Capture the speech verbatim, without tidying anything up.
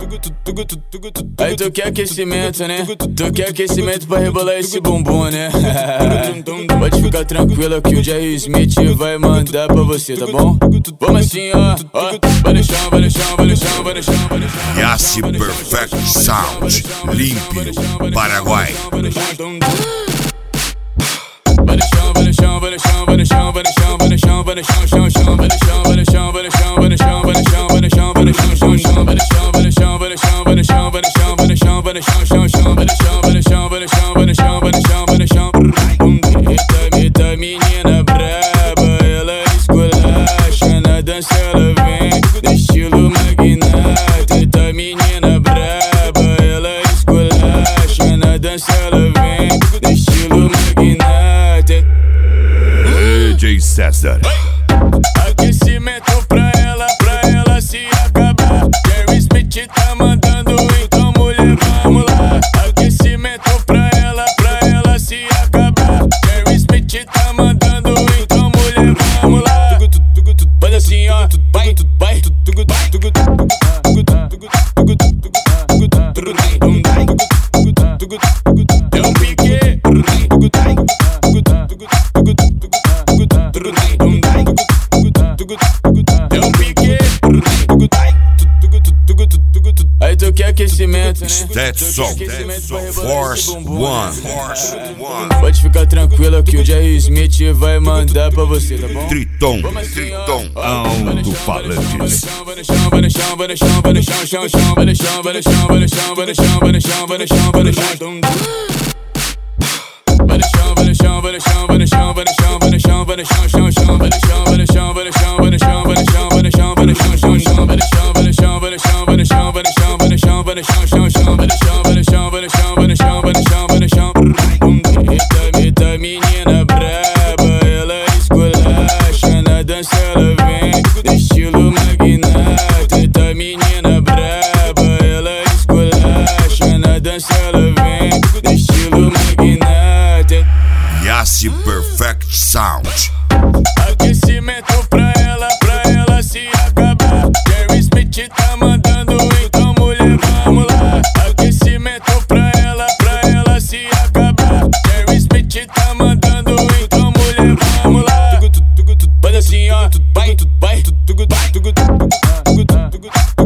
Aí tu quer aquecimento, né? Tu quer aquecimento pra rebolar esse bumbum, né? Pode ficar tranquila que o Jerry Smith vai mandar pra você, tá bom? Vamos assim, ó, ó. Vai no chão, vai no chão, vai no chão, vai no chão, vai no chão. Yassi Perfect Sound, Limpio, Paraguai. Vai no chão, vai no chão, vai no chão, vai no chão, vai no chão, vai no chão, vai no chão, chão, chão, vai no chão, vai no chão, vai no chão, vai no chão, vai no chão, vai no chão, vai no chão, chão, chão, vai no chão, vai no chão, vai no chão, vai no chão, vai no chão, vai no chão, vai no chão, chão, chão, vai no chão, vai no chão, vai no chão, vai no chão, vai no chão, vai no chão. Eita, eita, menina braba, ela esculacha na dança, ela vem no estilo magnata. Eita, menina braba, ela esculacha na dança, ela vem no estilo magnata. D J César. Aquecimento pra ela, pra ela se acabar. Jerry Smith tá mandando, então mulher, vamos lá. Aquecimento pra ela, pra ela se acabar. Jerry Smith tá mandando, então mulher, vamos lá. Faz assim, ó, vai, vai, é um pique. É um pique. Aí tu quer aquecimento, né? Stetson, Force One. Pode ficar tranquila que o Jerry Smith vai mandar pra você, tá bom? Triton, Triton, alto-falantes. Vai no chão, vai no chão, vai no chão, vai no chão, chão, chão, vai no chão, vai no chão, vai no chão, vai no chão, vai no chão, vai no chão, vai no chão. Vai no chão, vai no chão, vai no chão, vai no chão, vai no chão, vai no chão, vai no chão, chão, chão, vai no chão, vai no chão, vai no chão, vai no chão, vai no chão, vai no chão, vai no chão, chão, chão, vai no chão, vai no chão, vai no chão, vai no chão, vai no chão, vai no chão, vai no chão, chão, chão, vai no chão, vai no chão, vai no chão, vai no chão, vai no chão, vai no chão. Eita, eita, menina braba, ela esculacha na dança, ela vem no estilo magnata. Eita, menina braba, ela esculacha na dança, ela vem no estilo magnata. Yassi Perfect Sound. Aquecimento pra ela, pra ela se acabar. Jerry Smith tá mandando, então mulher, vamos lá. Aquecimento pra ela, pra ela se acabar. Jerry Smith tá mandando, então mulher, vamos lá. Faz assim, ó, vai, vai, vai.